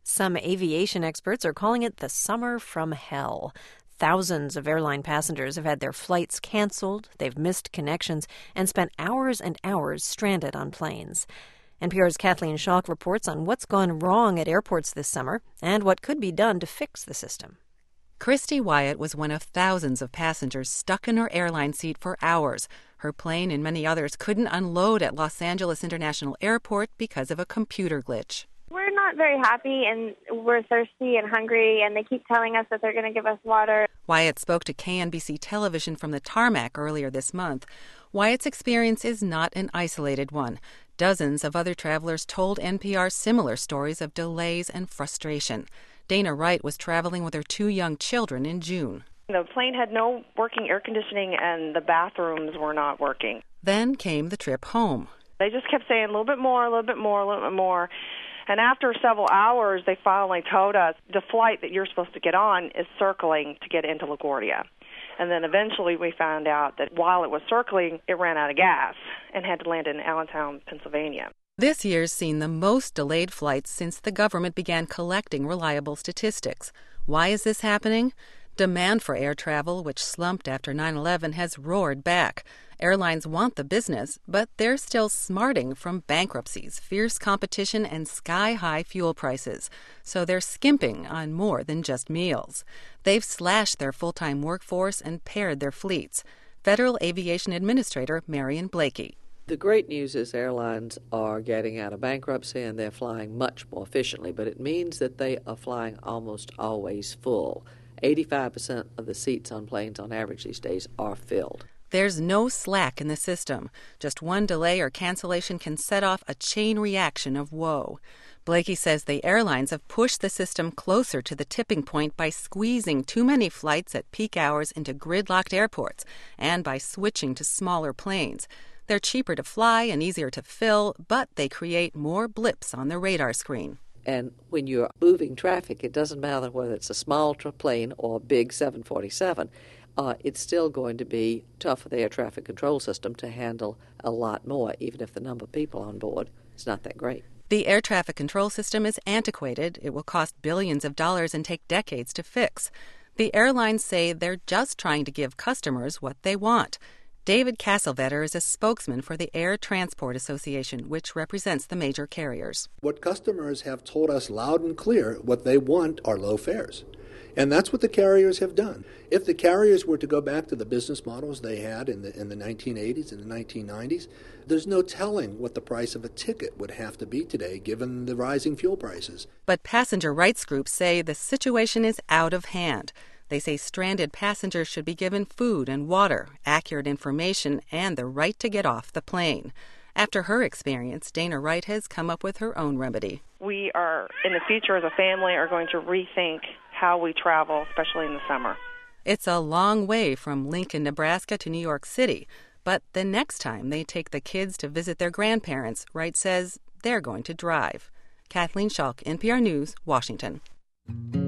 Some aviation experts are calling it the summer from hell. Thousands of airline passengers have had their flights canceled, they've missed connections, and spent hours and hours stranded on planes. NPR's Kathleen Schalk reports on what's gone wrong at airports this summer and what could be done to fix the system. Christy Wyatt was one of thousands of passengers stuck in her airline seat for hours. Her plane and many others couldn't unload at Los Angeles International Airport because of a computer glitch. We're not very happy, and we're thirsty and hungry, and they keep telling us that they're going to give us water. Wyatt spoke to KNBC television from the tarmac earlier this month. Wyatt's experience is not an isolated one. Dozens of other travelers told NPR similar stories of delays and frustration. Dana Wright was traveling with her 2 young children in June. The plane had no working air conditioning, and the bathrooms were not working. Then came the trip home. They just kept saying a little bit more, a little bit more, a little bit more. And after several hours, they finally told us the flight that you're supposed to get on is circling to get into LaGuardia. And then eventually we found out that while it was circling, it ran out of gas and had to land in Allentown, Pennsylvania. This year's seen the most delayed flights since the government began collecting reliable statistics. Why is this happening? Demand for air travel, which slumped after 9/11, has roared back. Airlines want the business, but they're still smarting from bankruptcies, fierce competition, and sky-high fuel prices. So they're skimping on more than just meals. They've slashed their full-time workforce and pared their fleets. Federal Aviation Administrator Marion Blakey. The great news is airlines are getting out of bankruptcy and they're flying much more efficiently, but it means that they are flying almost always full. 85% of the seats on planes on average these days are filled. There's no slack in the system. Just one delay or cancellation can set off a chain reaction of woe. Blakey says the airlines have pushed the system closer to the tipping point by squeezing too many flights at peak hours into gridlocked airports and by switching to smaller planes. They're cheaper to fly and easier to fill, but they create more blips on the radar screen. And when you're moving traffic, it doesn't matter whether it's a small plane or a big 747. It's still going to be tough for the air traffic control system to handle a lot more, even if the number of people on board is not that great. The air traffic control system is antiquated. It will cost billions of dollars and take decades to fix. The airlines say they're just trying to give customers what they want. David Castlevetter is a spokesman for the Air Transport Association, which represents the major carriers. What customers have told us loud and clear, what they want are low fares. And that's what the carriers have done. If the carriers were to go back to the business models they had in the 1980s and the 1990s, there's no telling what the price of a ticket would have to be today, given the rising fuel prices. But passenger rights groups say the situation is out of hand. They say stranded passengers should be given food and water, accurate information, and the right to get off the plane. After her experience, Dana Wright has come up with her own remedy. We are, in the future as a family, are going to rethink how we travel, especially in the summer. It's a long way from Lincoln, Nebraska to New York City, but the next time they take the kids to visit their grandparents, Wright says they're going to drive. Kathleen Schalk, NPR News, Washington.